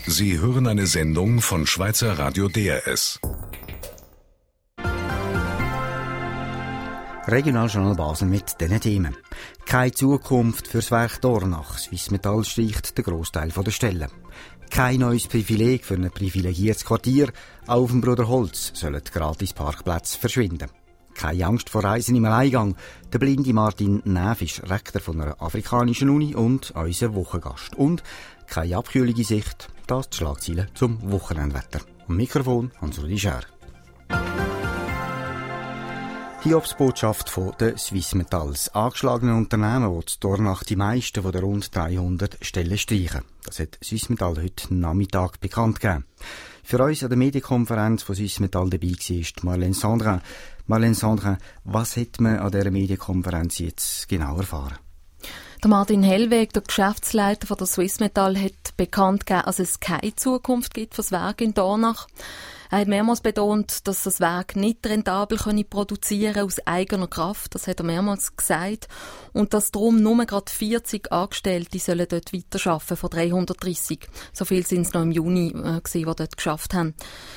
Sie hören eine Sendung von Schweizer Radio DRS. Regionaljournal Basel mit diesen Themen. Keine Zukunft fürs Werk Dornach. Swissmetall streicht den Grossteil der Stellen. Kein neues Privileg für ein privilegiertes Quartier. Auch auf dem Bruderholz sollen Gratis-Parkplätze verschwinden. Keine Angst vor Reisen im Alleingang. Der blinde Martin Näf ist Rektor von einer afrikanischen Uni und unser Wochengast. Und keine Abkühlung in Sicht. Das die Schlagzeilen zum Wochenendwetter. Am Mikrofon Hans-Rudi Schär. Hiobsbotschaft von der Swissmetall. Das angeschlagene Unternehmen will in Dornach die meisten von den rund 300 Stellen streichen. Das hat Swissmetall heute Nachmittag bekannt gegeben. Für uns an der Medienkonferenz von Swissmetall dabei war Marlène Sandrin. Marlène Sandrin, was hat man an dieser Medienkonferenz jetzt genau erfahren? Der Martin Hellweg, der Geschäftsleiter von der Swissmetall, hat bekannt gegeben, dass es keine Zukunft gibt für das Werk in Dornach. Er hat mehrmals betont, dass das Werk nicht rentabel produzieren aus eigener Kraft. Das hat er mehrmals gesagt. Und dass darum nur gerade 40 Angestellte sollen dort weiterarbeiten von 330. So viel sind es noch im Juni die dort geschafft haben.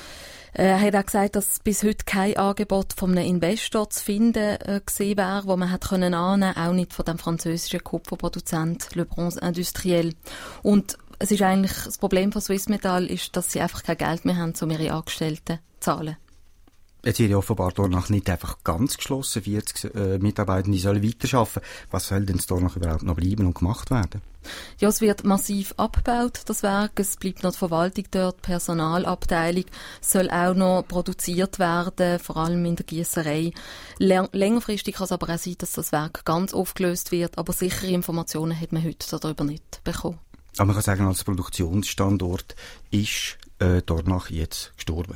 Er hat auch gesagt, dass bis heute kein Angebot von einem Investor zu finden gewesen wäre, wo man hätte annehmen können, auch nicht von dem französischen Kupferproduzent Le Bronze Industriel. Und es ist eigentlich, das Problem von Swissmetall ist, dass sie einfach kein Geld mehr haben, um ihre Angestellten zu zahlen. Jetzt wird ja offenbar Dornach nicht einfach ganz geschlossen. 40 Mitarbeitende sollen weiterarbeiten. Was soll denn Dornach überhaupt noch bleiben und gemacht werden? Ja, es wird massiv abgebaut, das Werk. Es bleibt noch die Verwaltung dort, die Personalabteilung soll auch noch produziert werden, vor allem in der Giesserei. Längerfristig kann es aber auch sein, dass das Werk ganz aufgelöst wird, aber sichere Informationen hat man heute darüber nicht bekommen. Aber man kann sagen, als Produktionsstandort ist Dornach jetzt gestorben.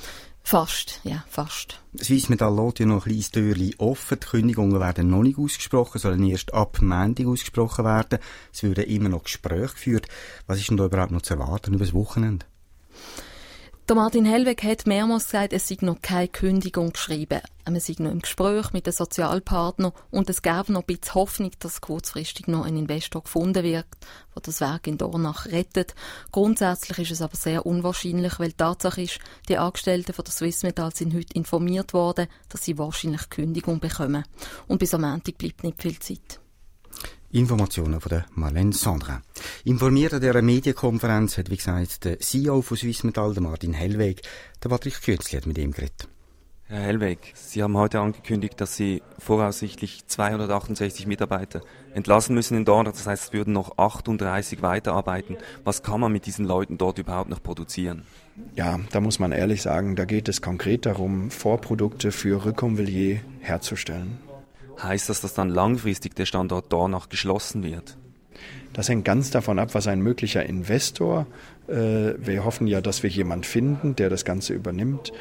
Fast, ja, fast. Swissmetall lässt ja noch ein kleines Türchen offen. Die Kündigungen werden noch nicht ausgesprochen, sollen erst ab Montag ausgesprochen werden. Es würden immer noch Gespräche geführt. Was ist denn da überhaupt noch zu erwarten über das Wochenende? Der Martin Hellweg hat mehrmals gesagt, es sei noch keine Kündigung geschrieben. Man sei noch im Gespräch mit den Sozialpartnern und es gäbe noch ein bisschen Hoffnung, dass kurzfristig noch ein Investor gefunden wird, der das Werk in Dornach rettet. Grundsätzlich ist es aber sehr unwahrscheinlich, weil die Tatsache ist, die Angestellten von der Swissmetall sind heute informiert worden, dass sie wahrscheinlich Kündigung bekommen. Und bis am Montag bleibt nicht viel Zeit. Informationen von der Marlène Sandrin. Informiert an dieser Medienkonferenz hat, wie gesagt, der CEO von Swissmetall, der Martin Hellweg. Der Patrick Künzli hat mit ihm geredet. Herr Hellweg, Sie haben heute angekündigt, dass Sie voraussichtlich 268 Mitarbeiter entlassen müssen in Dornach. Das heißt, es würden noch 38 weiterarbeiten. Was kann man mit diesen Leuten dort überhaupt noch produzieren? Ja, da muss man ehrlich sagen, da geht es konkret darum, Vorprodukte für Reconvailier herzustellen. Heißt das, dass dann langfristig der Standort Dornach geschlossen wird? Das hängt ganz davon ab, was ein möglicher Investor, wir hoffen ja, dass wir jemanden finden, der das Ganze übernimmt,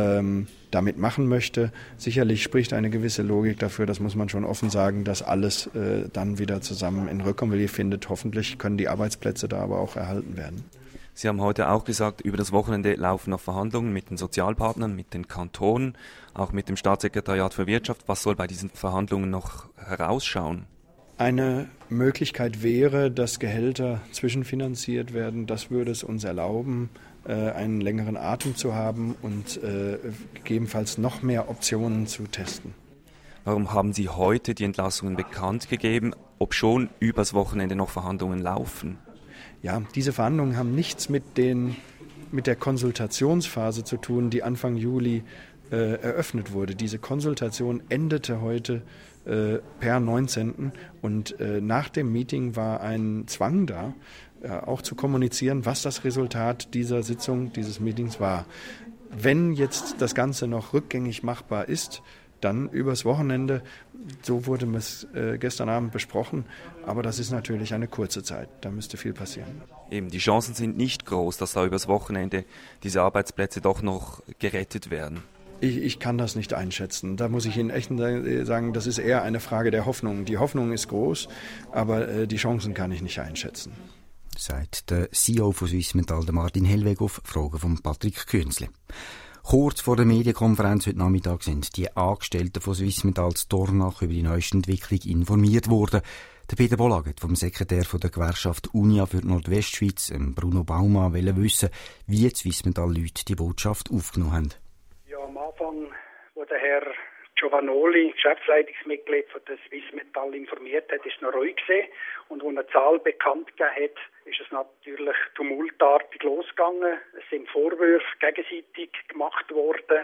damit machen möchte. Sicherlich spricht eine gewisse Logik dafür, das muss man schon offen sagen, dass alles dann wieder zusammen in Reconvailier findet. Hoffentlich können die Arbeitsplätze da aber auch erhalten werden. Sie haben heute auch gesagt, über das Wochenende laufen noch Verhandlungen mit den Sozialpartnern, mit den Kantonen, auch mit dem Staatssekretariat für Wirtschaft. Was soll bei diesen Verhandlungen noch herausschauen? Eine Möglichkeit wäre, dass Gehälter zwischenfinanziert werden. Das würde es uns erlauben, einen längeren Atem zu haben und gegebenenfalls noch mehr Optionen zu testen. Warum haben Sie heute die Entlassungen bekannt gegeben, obschon übers Wochenende noch Verhandlungen laufen? Ja, diese Verhandlungen haben nichts mit der Konsultationsphase zu tun, die Anfang Juli eröffnet wurde. Diese Konsultation endete heute per 19. Und nach dem Meeting war ein Zwang da, auch zu kommunizieren, was das Resultat dieser Sitzung, dieses Meetings war. Wenn jetzt das Ganze noch rückgängig machbar ist, dann übers Wochenende, so wurde es gestern Abend besprochen, aber das ist natürlich eine kurze Zeit, da müsste viel passieren. Eben, die Chancen sind nicht groß, dass da übers Wochenende diese Arbeitsplätze doch noch gerettet werden. Ich kann das nicht einschätzen. Da muss ich Ihnen echt sagen, das ist eher eine Frage der Hoffnung. Die Hoffnung ist groß, aber die Chancen kann ich nicht einschätzen. Sagt der CEO von Swissmetall, der Martin Hellweg, auf Fragen von Patrick Künzli. Kurz vor der Medienkonferenz heute Nachmittag sind die Angestellten von Swissmetall Dornach über die neueste Entwicklung informiert worden. Der Peter Bollag hat vom Sekretär der Gewerkschaft Unia für die Nordwestschweiz, Bruno Baumann, wissen, wie die Swissmetall-Leute die Botschaft aufgenommen haben. Ja, am Anfang, wo der Herr Giovanoli, Geschäftsleitungsmitglied von der Swissmetall, informiert hat, ist noch ruhig gewesen. Und als er eine Zahl bekannt gegeben hat, ist es natürlich tumultartig losgegangen. Es sind Vorwürfe gegenseitig gemacht worden.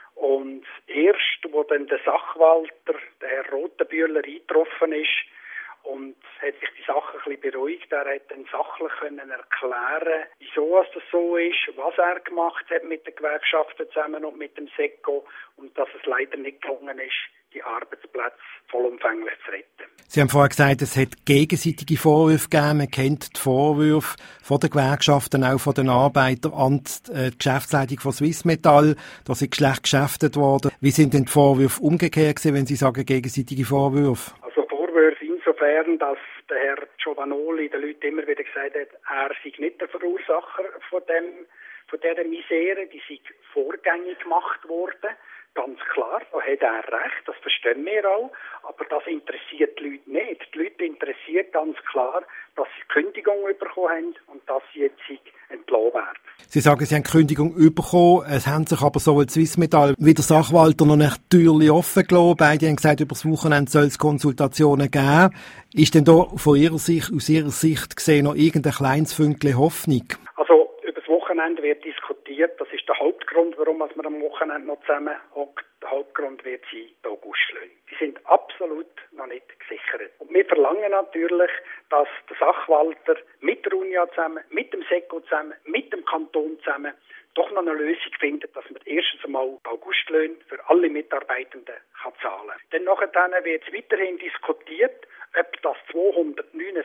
Und erst, wo dann der Sachwalter, der Herr Rotenbühler, eingetroffen ist und hat sich die Sache ein bisschen beruhigt, er hat dann sachlich erklären, wieso das so ist, was er gemacht hat mit den Gewerkschaften zusammen und mit dem SECO und dass es leider nicht gelungen ist, die Arbeitsplätze vollumfänglich zu retten. Sie haben vorher gesagt, es hat gegenseitige Vorwürfe gegeben. Man kennt die Vorwürfe von den Gewerkschaften, auch von den Arbeitern an die Geschäftsleitung von Swissmetall. Da sind schlecht geschäftet worden. Wie sind denn die Vorwürfe umgekehrt gewesen, wenn Sie sagen gegenseitige Vorwürfe? Also Vorwürfe insofern, dass der Herr Giovanoli den Leuten immer wieder gesagt hat, er sei nicht der Verursacher von dieser Misere, die sei vorgängig gemacht worden. Ganz klar, da hat er recht, das verstehen wir auch, aber das interessiert die Leute nicht. Die Leute interessiert ganz klar, dass sie Kündigung bekommen haben und dass sie jetzt entlassen werden. Sie sagen, Sie haben Kündigung bekommen, es haben sich aber so als Swissmetall wie der Sachwalter noch nicht die Türchen offen gelassen. Beide haben gesagt, über das Wochenende soll es Konsultationen geben. Ist denn da aus Ihrer Sicht gesehen noch irgendein kleines Fünkchen Hoffnung? Also über das Wochenende wird diskutiert, das ist der Hauptgrund, warum wir am Wochenende noch zusammen hocken. Der Hauptgrund wird sein, die Augustlöhne. Die sind absolut noch nicht gesichert. Und wir verlangen natürlich, dass der Sachwalter mit der Unia zusammen, mit dem SECO zusammen, mit dem Kanton zusammen doch noch eine Lösung findet, dass man erstens einmal die Augustlöhne für alle Mitarbeitenden kann zahlen. Dann nachher wird es weiterhin diskutiert, ob das 269,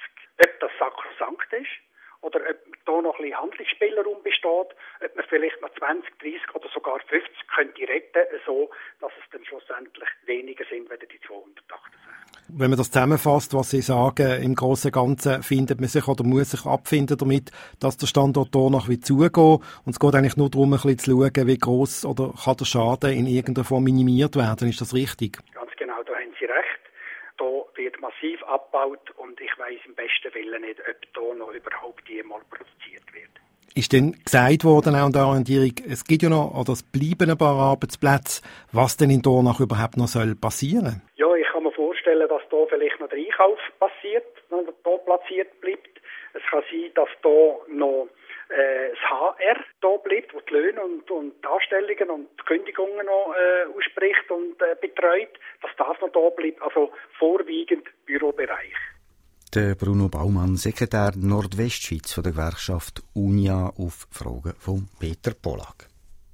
ob das sakrosankt ist. Oder ob da noch ein bisschen Handlungsspielraum besteht, ob man vielleicht noch 20, 30 oder sogar 50 könnte retten, so dass es dann schlussendlich weniger sind, als die 268. Wenn man das zusammenfasst, was Sie sagen, im Großen und Ganzen findet man sich oder muss sich abfinden damit, dass der Standort Dornach wird zugehen. Und es geht eigentlich nur darum, ein bisschen zu schauen, wie gross oder kann der Schaden in irgendeiner Form minimiert werden. Ist das richtig? Ganz genau, da haben Sie recht. Da wird massiv abgebaut und ich weiss im besten Willen nicht, ob da noch überhaupt jemals produziert wird. Ist denn gesagt worden, auch in der Orientierung, es gibt ja noch, oder es bleiben ein paar Arbeitsplätze, was denn in Dornach überhaupt noch passieren soll? Ja, ich kann mir vorstellen, dass da vielleicht noch der Einkauf passiert, noch da platziert bleibt. Es kann sein, dass da noch das HR da bleibt, wo die Löhne und die Anstellungen und die Kündigungen noch ausspricht und betreut, dass das noch da bleibt, also vorwiegend Bürobereich. Der Bruno Baumann, Sekretär Nordwestschweiz von der Gewerkschaft Unia, auf Fragen von Peter Bollag.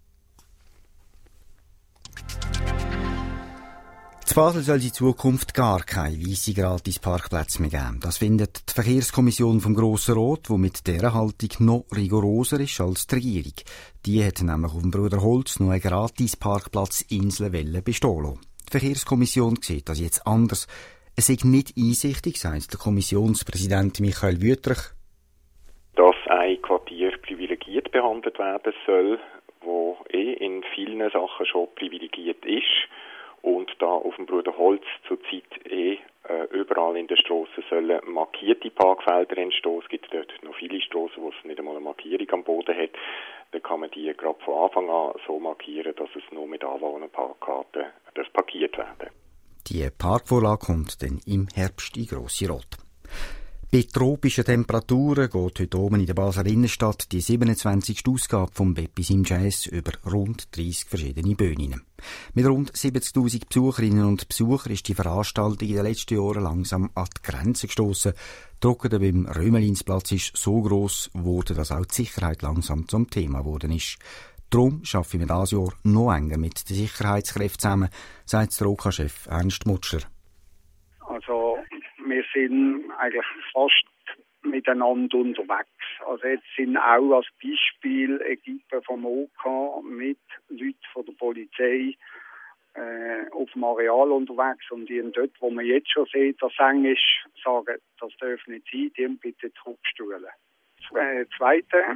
In Basel soll es in Zukunft gar keine weisse Gratis-Parkplätze mehr geben. Das findet die Verkehrskommission vom Grossen Rat, die mit dieser Haltung noch rigoroser ist als die Regierung. Die hat nämlich auf dem Bruderholz noch eine Gratis-Parkplatz-Insel bestehen lassen. Die Verkehrskommission sieht das jetzt anders. Es sei nicht einsichtig, sagt der Kommissionspräsident Michael Wüthrich. Dass ein Quartier privilegiert behandelt werden soll, wo in vielen Sachen schon privilegiert ist. Und da auf dem Bruderholz zurzeit überall in den Strassen sollen markierte Parkfelder entstehen. Es gibt dort noch viele Strassen, wo es nicht einmal eine Markierung am Boden hat. Dann kann man die gerade von Anfang an so markieren, dass es nur mit Anwohnerparkkarten parkiert werden. Die Parkvorlage kommt dann im Herbst in Grosse Rot. Bei tropischen Temperaturen geht heute oben in der Basler Innenstadt die 27. Ausgabe vom Bepis im Jazz über rund 30 verschiedene Bühnen. Mit rund 70'000 Besucherinnen und Besuchern ist die Veranstaltung in den letzten Jahren langsam an die Grenze gestossen. Die Drucke beim Römelinsplatz ist so gross geworden, dass auch die Sicherheit langsam zum Thema geworden ist. Darum arbeiten wir dieses Jahr noch enger mit den Sicherheitskräften zusammen, sagt der OK-Chef Ernst Mutschler. Also wir sind eigentlich fast miteinander unterwegs. Also jetzt sind auch als Beispiel Equipen vom OK mit Leuten von der Polizei auf dem Areal unterwegs und die dort, wo man jetzt schon sieht, dass es eng ist, sagen, das darf nicht sein, die bitte zurückstuhlen. Zweiter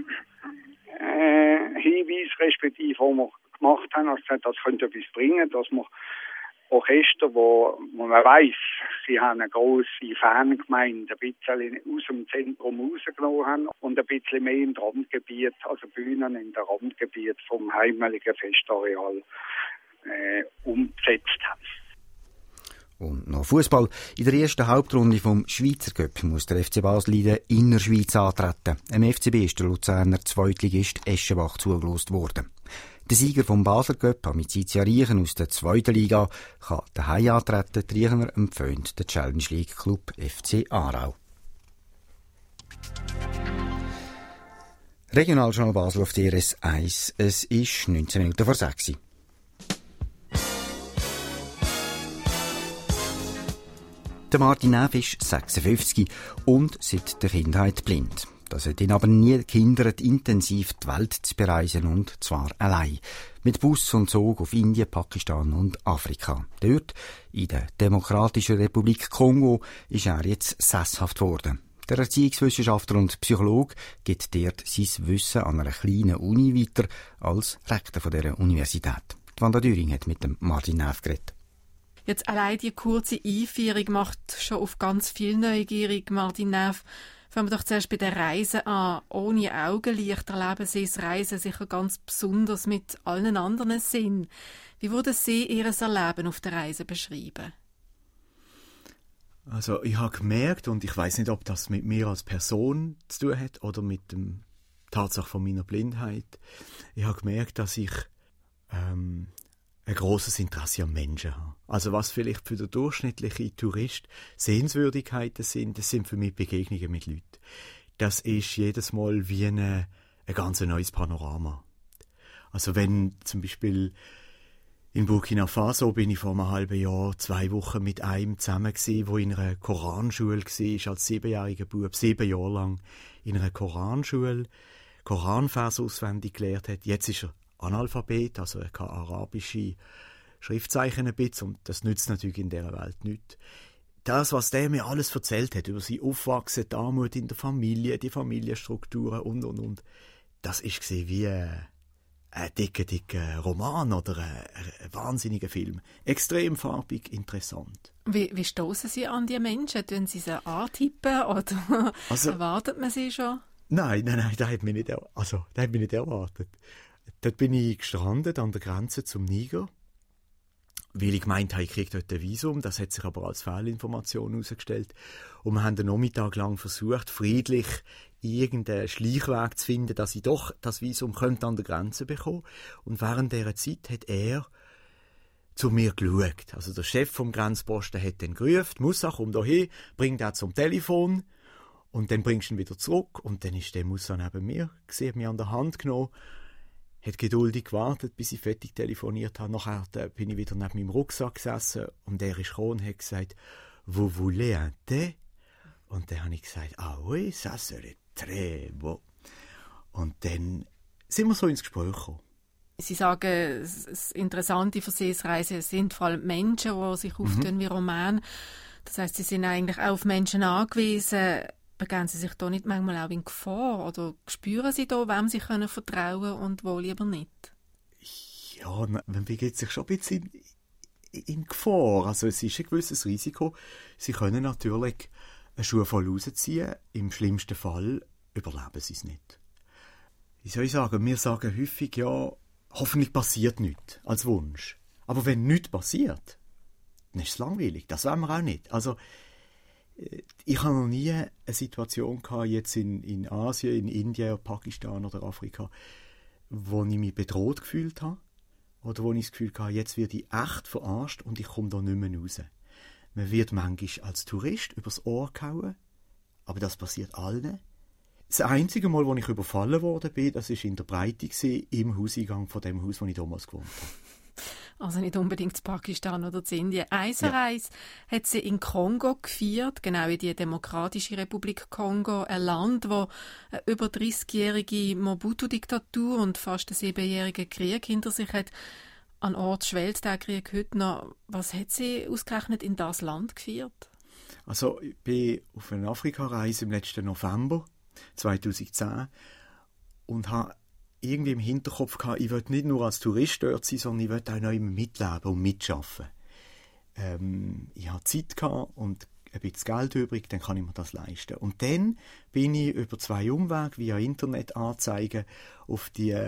Hinweis, respektive, was wir gemacht haben, also das könnte etwas bringen, dass wir Orchester, wo man weiss, sie haben eine grosse Fangemeinde, ein bisschen aus dem Zentrum rausgenommen haben und ein bisschen mehr im Randgebiet, also Bühnen in der Randgebiet vom heimeligen Festareal umgesetzt haben. Und noch Fußball. In der ersten Hauptrunde vom Schweizer Cup muss der FC Basel in der Innerschweiz antreten. Im FCB ist der Luzerner Zweitligist Eschenbach zugelost worden. Der Sieger vom Basler Cup, Amicizia Riechen aus der zweiten Liga, kann daheim antreten. Die Riechener empfehlen den Challenge League Club FC Aarau. Regionaljournal Basel auf DRS 1. Es ist 19 Minuten vor 6. Der Martin Neff ist 56 und seit der Kindheit blind. Das hat ihn aber nie gehindert, intensiv die Welt zu bereisen, und zwar allein. Mit Bus und Zug auf Indien, Pakistan und Afrika. Dort, in der Demokratischen Republik Kongo, ist er jetzt sesshaft worden. Der Erziehungswissenschaftler und Psychologe gibt dort sein Wissen an einer kleinen Uni weiter als Rektor von dieser Universität. Die Wanda Düring hat mit dem Martin Neff geredet. Jetzt allein die kurze Einführung macht schon auf ganz viel neugierig, Martin Neff. Fangen wir doch zuerst bei der Reise an. Ohne Augenlicht erleben Sie das Reisen sicher ganz besonders mit allen anderen Sinnen. Wie würden Sie Ihr Erleben auf der Reise beschreiben? Also ich habe gemerkt, und ich weiß nicht, ob das mit mir als Person zu tun hat oder mit der Tatsache von meiner Blindheit. Ich habe gemerkt, dass ich ein grosses Interesse an Menschen habe. Also was vielleicht für den durchschnittlichen Tourist Sehenswürdigkeiten sind, das sind für mich Begegnungen mit Leuten. Das ist jedes Mal wie ein ganz neues Panorama. Also wenn zum Beispiel in Burkina Faso bin ich vor einem halben Jahr 2 Wochen mit einem zusammen gewesen, der in einer Koranschule war, als 7-jähriger Bub, 7 Jahre lang in einer Koranschule, Koranvers auswendig gelernt hat. Jetzt ist er Analphabet, also er kann arabische Schriftzeichen ein bisschen, und das nützt natürlich in dieser Welt nichts. Das, was der mir alles erzählt hat über sein Aufwachsen, die Armut in der Familie, die Familienstrukturen und, das ist wie ein dicker Roman oder ein wahnsinniger Film. Extrem farbig, interessant. Wie stoßen Sie an die Menschen? Tun Sie sie antippen oder erwartet man sie schon? Nein, das hat mich nicht erwartet. Dort bin ich gestrandet an der Grenze zum Niger, weil ich gemeint habe, ich kriege dort ein Visum. Das hat sich aber als Fehlinformation herausgestellt. Und wir haben den Nachmittag lang versucht, friedlich irgendeinen Schleichweg zu finden, dass ich doch das Visum könnte an der Grenze bekommen. Und während dieser Zeit hat er zu mir geschaut. Also der Chef vom Grenzposten hat dann gerufen: «Musa, komm da hin, bring den zum Telefon und dann bringst du ihn wieder zurück.» Und dann ist der Musa neben mir, hat mich an der Hand genommen, hat geduldig gewartet, bis ich fertig telefoniert habe. Nachher bin ich wieder neben meinem Rucksack gesessen und er ist gekommen und hat gesagt: «Vous voulez un thé?» Und dann habe ich gesagt: «Ah oui, ça serait très beau.» Und dann sind wir so ins Gespräch gekommen. Sie sagen, das Interessante für Sie, das Reisen sind vor allem Menschen, die sich auftun wie Roman. Das heisst, Sie sind eigentlich auch auf Menschen angewiesen. Begeben Sie sich da nicht manchmal auch in Gefahr? Oder spüren Sie da, wem Sie können vertrauen und wo lieber nicht? Ja, man begibt sich schon ein bisschen in Gefahr. Also es ist ein gewisses Risiko. Sie können natürlich eine Schuhe voll rausziehen. Im schlimmsten Fall überleben Sie es nicht. Wie soll ich sagen? Wir sagen häufig, ja, hoffentlich passiert nichts als Wunsch. Aber wenn nichts passiert, dann ist es langweilig. Das wollen wir auch nicht. Also ich habe noch nie eine Situation gehabt, jetzt in Asien, in Indien, Pakistan oder Afrika, wo ich mich bedroht gefühlt habe oder wo ich das Gefühl hatte, jetzt werde ich echt verarscht und ich komme da nicht mehr raus. Man wird manchmal als Tourist übers Ohr gehauen, aber das passiert allen. Das einzige Mal, wo ich überfallen worden bin, das war in der Breite im Hauseingang von dem Haus, wo ich damals gewohnt habe. Also nicht unbedingt zu Pakistan oder zu Indien. Reise hat sie in Kongo gefeiert, genau in die Demokratische Republik Kongo, ein Land, wo eine über 30-jährige Mobutu-Diktatur und fast einen 7-jährigen Krieg hinter sich hat. An Ort schwellt der Krieg heute noch. Was hat sie ausgerechnet in das Land gefeiert? Also ich bin auf einer Afrika-Reise im letzten November 2010 und habe irgendwie im Hinterkopf gehabt, ich will nicht nur als Tourist dort sein, sondern ich will auch noch immer mitleben und mitschaffen. ich habe Zeit gehabt und ein bisschen Geld übrig, dann kann ich mir das leisten. Und dann bin ich über 2 Umwege via Internetanzeigen auf die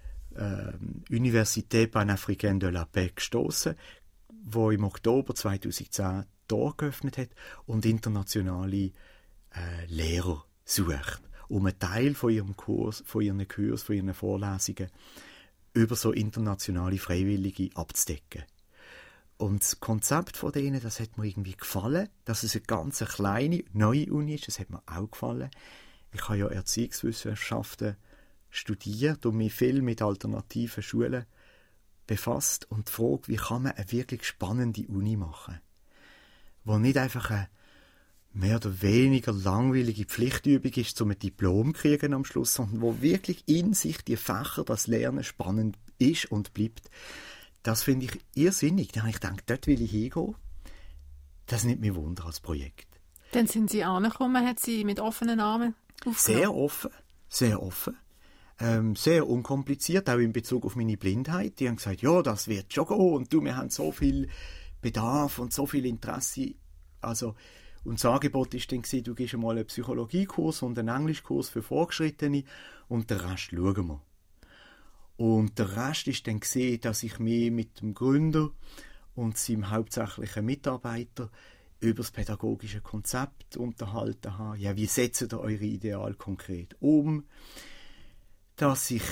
Université Panafricaine de la Paix gestoßen, wo im Oktober 2010 Tor geöffnet hat und internationale Lehrer sucht, um einen Teil von ihren Kurs, von ihren Vorlesungen über so internationale Freiwillige abzudecken. Und das Konzept von denen, das hat mir irgendwie gefallen, dass es eine ganz kleine, neue Uni ist, das hat mir auch gefallen. Ich habe ja Erziehungswissenschaften studiert und mich viel mit alternativen Schulen befasst und die Frage, wie kann man eine wirklich spannende Uni machen, wo nicht einfach eine mehr oder weniger langweilige Pflichtübung ist, um ein Diplom zu kriegen am Schluss, sondern wo wirklich in sich die Fächer, das Lernen spannend ist und bleibt. Das finde ich irrsinnig. Da habe ich gedacht, dort will ich hingehen. Das nimmt mich Wunder als Projekt. Dann sind Sie angekommen, hat Sie mit offenen Armen aufgenommen? Sehr offen, sehr offen. Sehr unkompliziert, auch in Bezug auf meine Blindheit. Die haben gesagt, ja, das wird schon gehen und wir haben so viel Bedarf und so viel Interesse. Also, und das Angebot war dann, du gehst einmal einen Psychologiekurs und einen Englischkurs für Fortgeschrittene und den Rest schauen wir. Und der Rest ist dann gesehen, dass ich mich mit dem Gründer und seinem hauptsächlichen Mitarbeiter über das pädagogische Konzept unterhalten habe. Ja, wie setzt ihr eure Ideale konkret um? Dass ich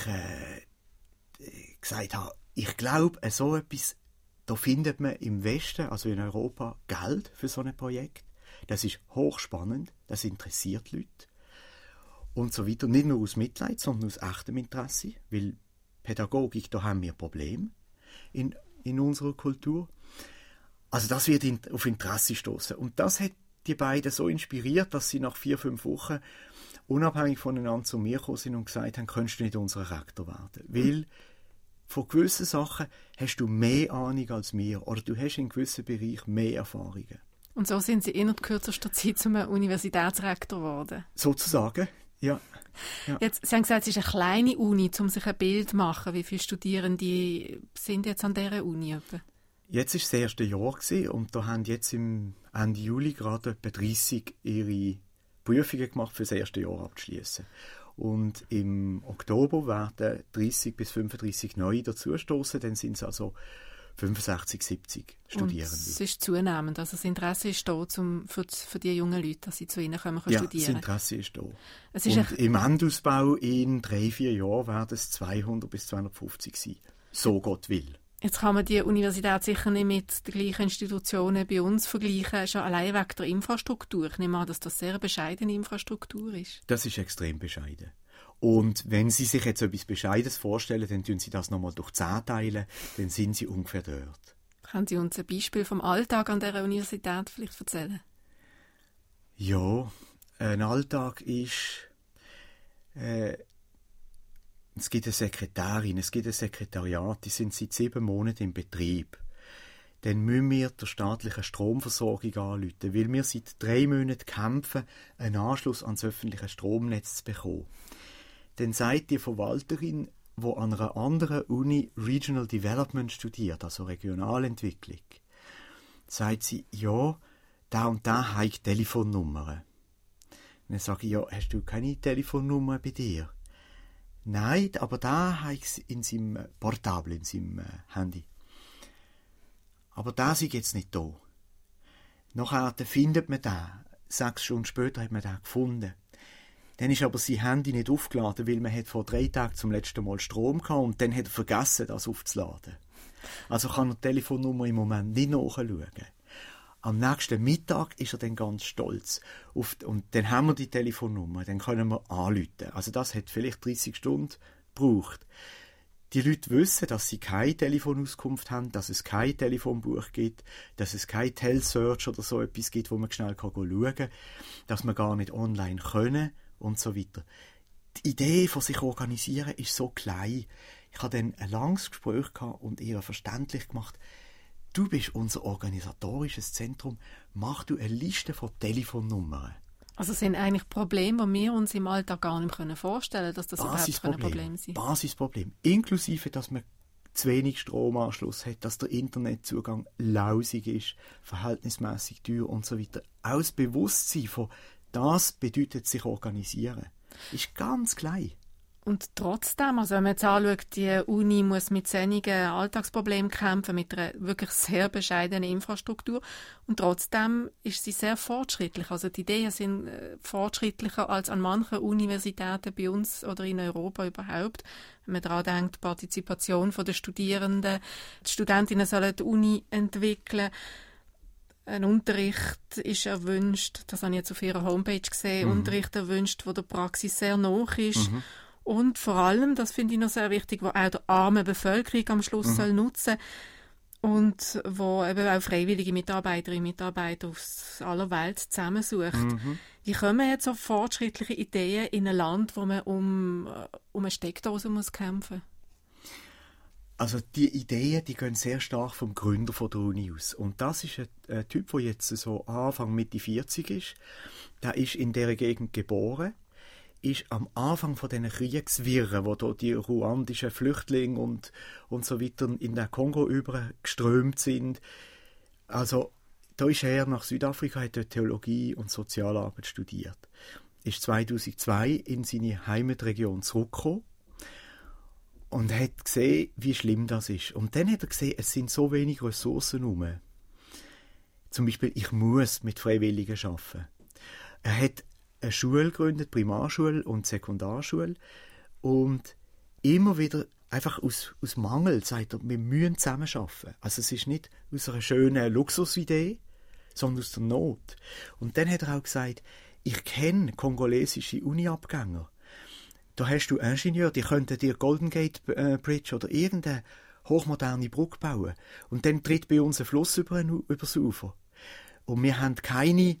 gesagt habe, ich glaube, so etwas, da findet man im Westen, also in Europa, Geld für so ein Projekt. Das ist hochspannend, das interessiert Leute und so weiter. Nicht nur aus Mitleid, sondern aus echtem Interesse, weil Pädagogik, da haben wir Probleme in unserer Kultur. Also das wird auf Interesse stoßen. Und das hat die beiden so inspiriert, dass sie nach 4-5 Wochen unabhängig voneinander zu mir gekommen sind und gesagt haben, könntest du nicht unser Rektor werden? Weil von gewissen Sachen hast du mehr Ahnung als wir oder du hast in gewissen Bereichen mehr Erfahrungen. Und so sind Sie innerhalb kürzester Zeit zum Universitätsrektor geworden? Sozusagen, ja. Jetzt, Sie haben gesagt, es ist eine kleine Uni, um sich ein Bild zu machen. Wie viele Studierende sind jetzt an dieser Uni? Jetzt war das erste Jahr und da haben jetzt im Ende Juli gerade etwa 30 ihre Prüfungen gemacht, für das erste Jahr abzuschließen. Und im Oktober werden 30 bis 35 neue dazustoßen, dann sind es also 65, 70 Studierende. Und es ist zunehmend, also das Interesse ist da für die jungen Leute, dass sie zu ihnen kommen ja, studieren. Ja, das Interesse ist da. Und im Endausbau in 3-4 Jahren werden es 200 bis 250 sein, so Gott will. Jetzt kann man die Universität sicher nicht mit den gleichen Institutionen bei uns vergleichen, schon allein wegen der Infrastruktur. Ich nehme an, dass das sehr eine bescheidene Infrastruktur ist. Das ist extrem bescheiden. Und wenn Sie sich jetzt etwas Bescheidenes vorstellen, dann tun Sie das nochmal durch 10 teilen, dann sind Sie ungefähr dort. Können Sie uns ein Beispiel vom Alltag an dieser Universität vielleicht erzählen? Ja, ein Alltag ist... es gibt eine Sekretärin, es gibt ein Sekretariat, die sind seit 7 Monaten im Betrieb. Dann müssen wir der staatlichen Stromversorgung anrufen, weil wir seit 3 Monaten kämpfen, einen Anschluss ans öffentliche Stromnetz zu bekommen. Dann sagt die Verwalterin, die an einer anderen Uni Regional Development studiert, also Regionalentwicklung, sagt sie, ja, da und da habe ich Telefonnummern. Dann sage ich, ja, hast du keine Telefonnummer bei dir? Nein, aber da habe ich es in seinem Portable, in seinem Handy. Aber da ist jetzt nicht da. Nachher findet man den. 6 Stunden später hat man den gefunden. Dann ist aber sein Handy nicht aufgeladen, weil man hat vor 3 Tagen zum letzten Mal Strom gehabt und dann hat er vergessen, das aufzuladen. Also kann er die Telefonnummer im Moment nicht nachschauen. Am nächsten Mittag ist er dann ganz stolz. Und dann haben wir die Telefonnummer, dann können wir anrufen. Also das hat vielleicht 30 Stunden gebraucht. Die Leute wissen, dass sie keine Telefonauskunft haben, dass es kein Telefonbuch gibt, dass es kein Telsearch oder so etwas gibt, wo man schnell schauen kann, dass man gar nicht online können und so weiter. Die Idee von sich organisieren ist so klein. Ich hatte dann ein langes Gespräch gehabt und ihr verständlich gemacht, du bist unser organisatorisches Zentrum, mach du eine Liste von Telefonnummern. Also es sind eigentlich Probleme, die wir uns im Alltag gar nicht vorstellen können, dass das überhaupt ein Problem sind. Basisproblem. Inklusive, dass man zu wenig Stromanschluss hat, dass der Internetzugang lausig ist, verhältnismäßig teuer und so weiter. Auch das Bewusstsein von das bedeutet sich organisieren. Ist ganz klein. Und trotzdem, also wenn man jetzt anschaut, die Uni muss mit einigen Alltagsproblemen kämpfen, mit einer wirklich sehr bescheidenen Infrastruktur. Und trotzdem ist sie sehr fortschrittlich. Also die Ideen sind fortschrittlicher als an manchen Universitäten bei uns oder in Europa überhaupt. Wenn man daran denkt, Partizipation der Studierenden. Die Studentinnen sollen die Uni entwickeln. Ein Unterricht ist erwünscht, das habe ich jetzt auf ihrer Homepage gesehen, Unterricht erwünscht, wo der Praxis sehr nahe ist. Und vor allem, das finde ich noch sehr wichtig, wo auch der arme Bevölkerung am Schluss soll nutzen und wo eben auch freiwillige Mitarbeiterinnen und Mitarbeiter aus aller Welt zusammensucht. Wie kommen jetzt so fortschrittliche Ideen in ein Land, wo man um eine Steckdose muss kämpfen? Also die Ideen, die gehen sehr stark vom Gründer von der Uni aus. Und das ist ein Typ, der jetzt so Anfang Mitte 40 ist. Der ist in dieser Gegend geboren, ist am Anfang von diesen Kriegswirren, wo da die ruandischen Flüchtlinge und so weiter in den Kongo übergeströmt sind. Also da ist er nach Südafrika, hat dort Theologie und Sozialarbeit studiert. Ist 2002 in seine Heimatregion zurückgekommen und hat gesehen, wie schlimm das ist. Und dann hat er gesehen, es sind so wenig Ressourcen herum. Zum Beispiel, ich muss mit Freiwilligen arbeiten. Er hat eine Schule gegründet, Primarschule und Sekundarschule. Und immer wieder, einfach aus Mangel, sagt er, wir müssen zusammen arbeiten. Also es ist nicht aus einer schönen Luxusidee, sondern aus der Not. Und dann hat er auch gesagt, ich kenne kongolesische Uni-Abgänger. Da hast du Ingenieure, die könnten dir Golden Gate Bridge oder irgendeine hochmoderne Brücke bauen. Und dann tritt bei uns ein Fluss übers Ufer. Und wir haben keine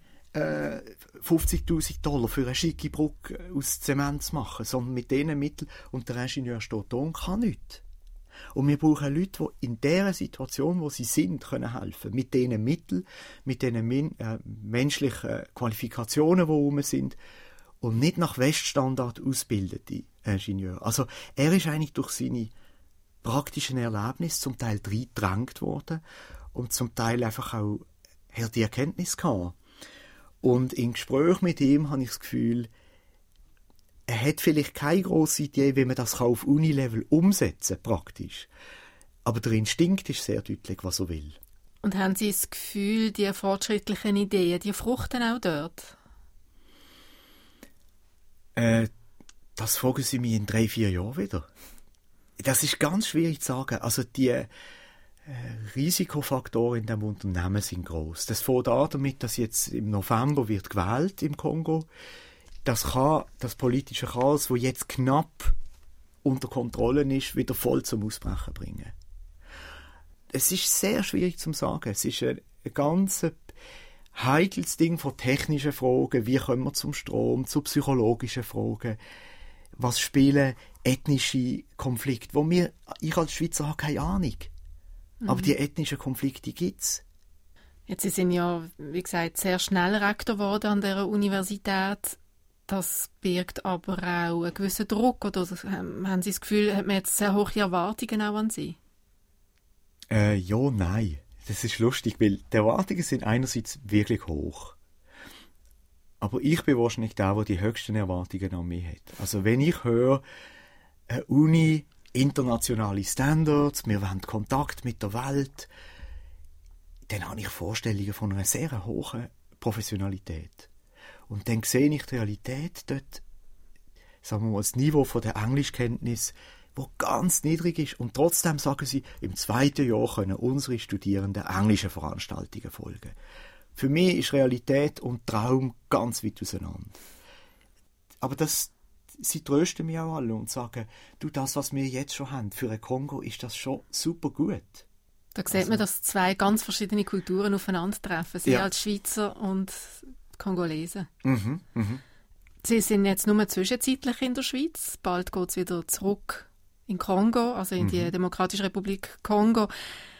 $50.000 für eine schicke Brücke aus Zement zu machen, sondern mit diesen Mitteln, und der Ingenieur steht da und kann nichts. Und wir brauchen Leute, die in der Situation, wo sie sind, können helfen. Mit diesen Mitteln, mit diesen menschlichen Qualifikationen, die rum sind, und nicht nach Weststandard ausgebildete Ingenieure. Also er ist eigentlich durch seine praktischen Erlebnisse zum Teil reingedrängt worden und zum Teil einfach auch die Erkenntnis gehabt. Und im Gespräch mit ihm habe ich das Gefühl, er hat vielleicht keine grosse Idee, wie man das auf Unilevel umsetzen kann, praktisch. Aber der Instinkt ist sehr deutlich, was er will. Und haben Sie das Gefühl, die fortschrittlichen Ideen, die fruchten auch dort? Das fragen Sie mich in 3-4 Jahren wieder. Das ist ganz schwierig zu sagen. Also die Risikofaktoren in diesem Unternehmen sind gross. Das fängt an damit, dass jetzt im November wird gewählt im Kongo. Das kann das politische Chaos, das jetzt knapp unter Kontrolle ist, wieder voll zum Ausbrechen bringen. Es ist sehr schwierig zu sagen. Es ist ein ganz heikles Ding von technischen Fragen. Wie kommen wir zum Strom, zu psychologischen Fragen? Was spielen ethnische Konflikte? Ich als Schweizer habe keine Ahnung. Aber die ethnischen Konflikte gibt es. Jetzt Sie sind ja, wie gesagt, sehr schnell Rektor geworden an dieser Universität. Das birgt aber auch einen gewissen Druck. Oder haben Sie das Gefühl, hat man jetzt sehr hohe Erwartungen auch an Sie? Ja, nein. Das ist lustig, weil die Erwartungen sind einerseits wirklich hoch. Aber ich bin wahrscheinlich der die höchsten Erwartungen an mich hat. Also wenn ich höre, eine Uni, internationale Standards, wir wollen Kontakt mit der Welt, dann habe ich Vorstellungen von einer sehr hohen Professionalität. Und dann sehe ich die Realität dort, sagen wir mal, das Niveau von der Englischkenntnis, wo ganz niedrig ist. Und trotzdem sagen sie, im 2. Jahr können unsere Studierenden englische Veranstaltungen folgen. Für mich ist Realität und Traum ganz weit auseinander. Aber sie trösten mich auch alle und sagen, du, das, was wir jetzt schon haben, für ein Kongo ist das schon super gut. Da sieht man, dass 2 ganz verschiedene Kulturen aufeinandertreffen. Sie als Schweizer und Kongolesen. Sie sind jetzt nur zwischenzeitlich in der Schweiz. Bald geht es wieder zurück in Kongo, also in die Demokratische Republik Kongo.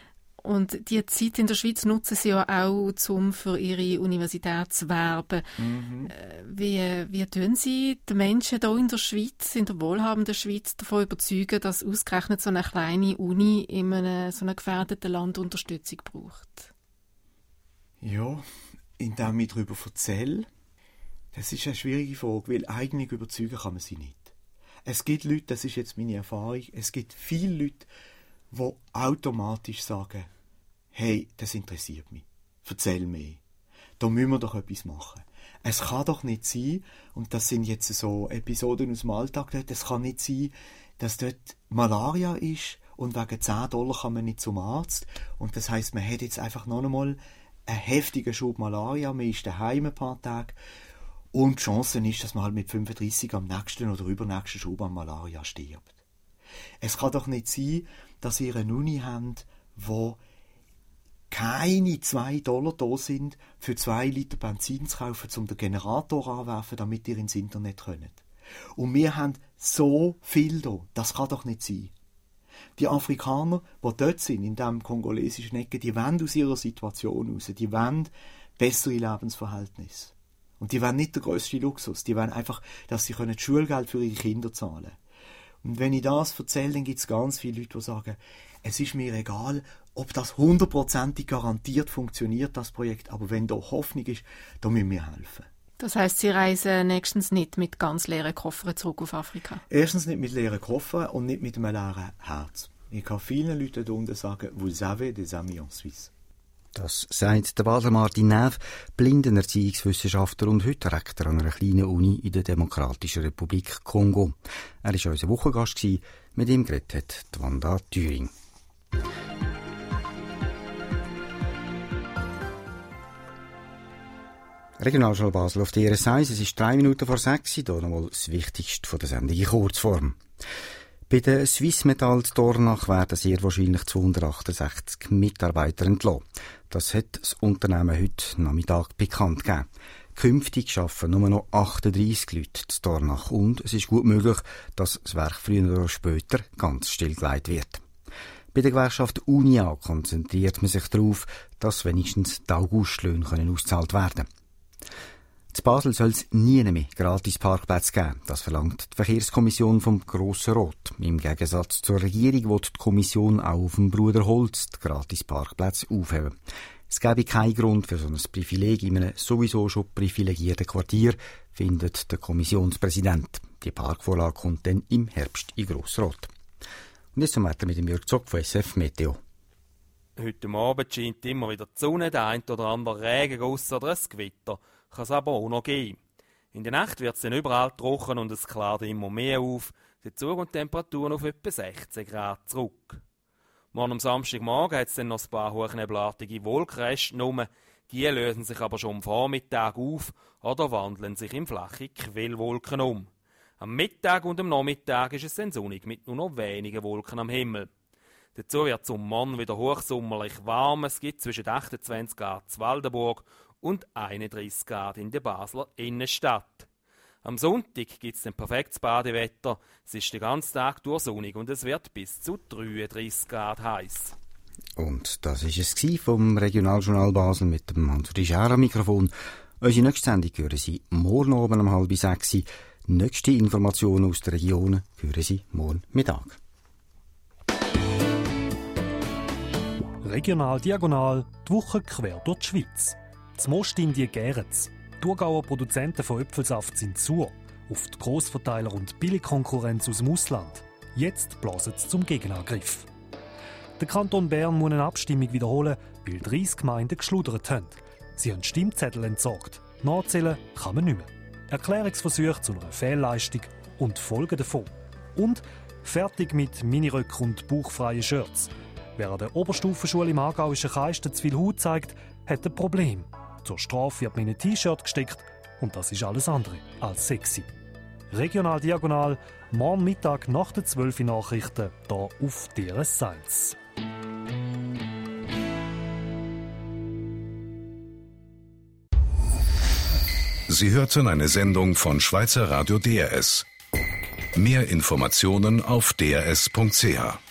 Und die Zeit in der Schweiz nutzen Sie ja auch, um für Ihre Universität zu werben. Wie tun Sie die Menschen hier in der Schweiz, in der wohlhabenden Schweiz, davon überzeugen, dass ausgerechnet so eine kleine Uni in einem so einem gefährdeten Land Unterstützung braucht? Ja, indem ich darüber erzähle. Das ist eine schwierige Frage, weil eigentlich überzeugen kann man sie nicht. Es gibt Leute, das ist jetzt meine Erfahrung, es gibt viele Leute, die automatisch sagen, hey, das interessiert mich, erzähl mir, da müssen wir doch etwas machen. Es kann doch nicht sein, und das sind jetzt so Episoden aus dem Alltag, es kann nicht sein, dass dort Malaria ist und wegen $10 kann man nicht zum Arzt, und das heisst, man hat jetzt einfach noch einmal einen heftigen Schub Malaria, man ist daheim ein paar Tage, und die Chance ist, dass man halt mit 35 am nächsten oder übernächsten Schub an Malaria stirbt. Es kann doch nicht sein, dass ihr eine Uni habt, wo keine $2 da sind, für 2 Liter Benzin zu kaufen, um den Generator anzuwerfen, damit ihr ins Internet könnt. Und wir haben so viel da. Das kann doch nicht sein. Die Afrikaner, die dort sind, in diesem kongolesischen Ecke, die wollen aus ihrer Situation raus. Die wollen bessere Lebensverhältnisse. Und die wollen nicht den grössten Luxus. Die wollen einfach, dass sie das Schulgeld für ihre Kinder zahlen können. Und wenn ich das erzähle, dann gibt es ganz viele Leute, die sagen, es ist mir egal, ob das 100% garantiert funktioniert, das Projekt, aber wenn da Hoffnung ist, dann müssen wir helfen. Das heisst, Sie reisen nächstens nicht mit ganz leeren Koffern zurück auf Afrika? Erstens nicht mit leeren Koffern und nicht mit einem leeren Herz. Ich kann vielen Leuten hier unten sagen, vous avez des amis en Suisse. Das sagt der Basler Martin Näf, Blindenerziehungswissenschaftler und heute Rektor an einer kleinen Uni in der Demokratischen Republik Kongo. Er war unser Wochengast, mit ihm geredet hat Wanda Thüring. Regionaljournal Basel auf der RS1, es ist 3 Minuten vor 6, hier nochmal das Wichtigste von der Sendung in Kurzform. Bei der Swissmetall Dornach werden sehr wahrscheinlich 268 Mitarbeiter entlassen. Das hat das Unternehmen heute Nachmittag bekannt gegeben. Künftig arbeiten nur noch 38 Leute in Dornach und es ist gut möglich, dass das Werk früher oder später ganz stillgelegt wird. Bei der Gewerkschaft Unia konzentriert man sich darauf, dass wenigstens die Augustlöhne ausgezahlt werden können. In Basel soll es nie mehr gratis Parkplätze geben. Das verlangt die Verkehrskommission vom Grossen Rot. Im Gegensatz zur Regierung will die Kommission auch auf dem Bruderholz die gratis Parkplätze aufheben. Es gäbe keinen Grund für so ein Privileg in einem sowieso schon privilegierten Quartier, findet der Kommissionspräsident. Die Parkvorlage kommt dann im Herbst in Grossrot. Und jetzt zum Wetter mit dem Jörg Zock von SF Meteo. Heute Abend scheint immer wieder die Sonne, der ein oder andere Regenguss oder ein Gewitter. Kann es aber auch noch geben. In der Nacht wird es dann überall trocken und es klart immer mehr auf. Dazu gehen die Temperaturen auf etwa 16 Grad zurück. Morgen am Samstagmorgen hat es dann noch ein paar hochnebelartige Wolkenreste rum. Die lösen sich aber schon am Vormittag auf oder wandeln sich in flache Quellwolken um. Am Mittag und am Nachmittag ist es dann sonnig mit nur noch wenigen Wolken am Himmel. Dazu wird es um morgen wieder hochsommerlich warm. Es gibt zwischen 28 Grad zu Waldenburg und 31 Grad in der Basler Innenstadt. Am Sonntag gibt es ein perfektes Badewetter. Es ist den ganzen Tag durch sonnig und es wird bis zu 33 Grad heiß. Und das war es vom Regionaljournal Basel mit dem Hans-Uri Schär am Mikrofon. Unsere nächste Sendung hören Sie morgen Abend um 5:30. Nächste Informationen aus der Region hören Sie morgen Mittag. Regional Diagonal, die Woche quer durch die Schweiz. Das Mostindien gären's. Die Thurgauer Produzenten von Äpfelsaft sind zu. Auf die Grossverteiler und Billigkonkurrenz aus dem Ausland. Jetzt blasen sie zum Gegenangriff. Der Kanton Bern muss eine Abstimmung wiederholen, weil 30 Gemeinden geschludert haben. Sie haben Stimmzettel entsorgt. Nachzählen kann man nicht mehr. Erklärungsversuche zu einer Fehlleistung und Folgen davon. Und fertig mit Miniröcken und bauchfreien Shirts. Wer an der Oberstufenschule im aargauischen Keisten zu viel Haut zeigt, hat ein Problem. Zur Strafe wird man in ein T-Shirt gesteckt und das ist alles andere als sexy. Regional Diagonal, morgen Mittag nach den 12 Nachrichten, hier auf DRS 1. Sie hörten eine Sendung von Schweizer Radio DRS. Mehr Informationen auf drs.ch.